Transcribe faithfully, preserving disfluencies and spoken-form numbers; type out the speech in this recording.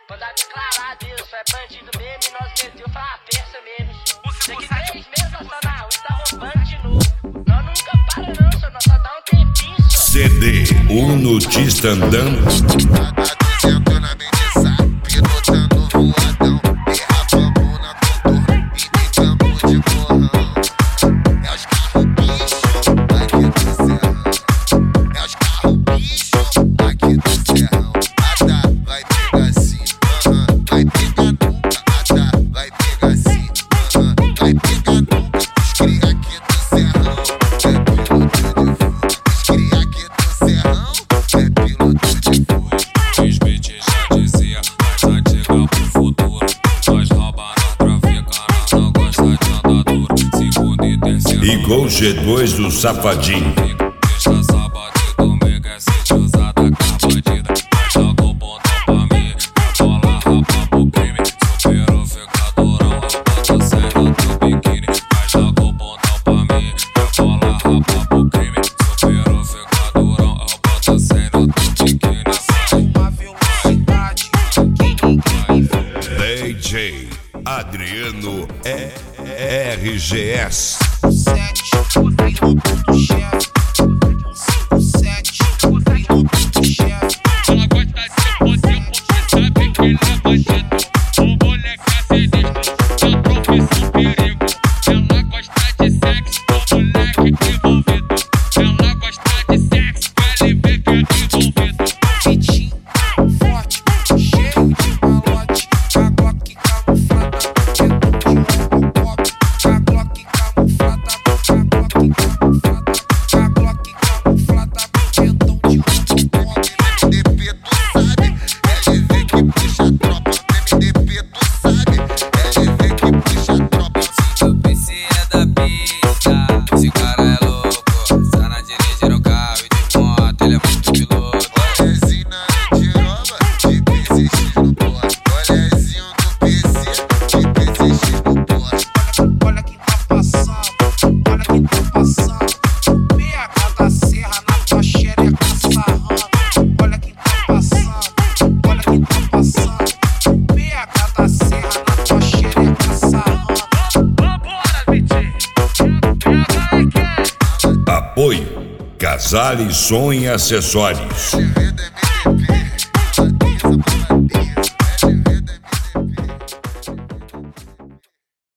Mandar declarar Deus, é bandido mesmo e nós meteu, foi uma peça mesmo. Daqui três meses nós tá na rua e tá roubando de novo. Nós nunca para não, só nós só dá um tempinho só. C D, o notista andando. Igual G dois do Safadinho. D J Adriano R G S. O piloto do chefe, o sete, o piloto do chefe. Ela gosta de ser você porque sabe que ele é bandido. O moleque sinistro, a profissão perigo. Ela gosta de sexo, o moleque envolvido. Ela gosta de sexo, ele vê que é envolvido. Pitinho forte, cheio de malote. A Glock camuflada, dentro de um pop. A Glock camuflada. Apoio Casale Som e Acessórios.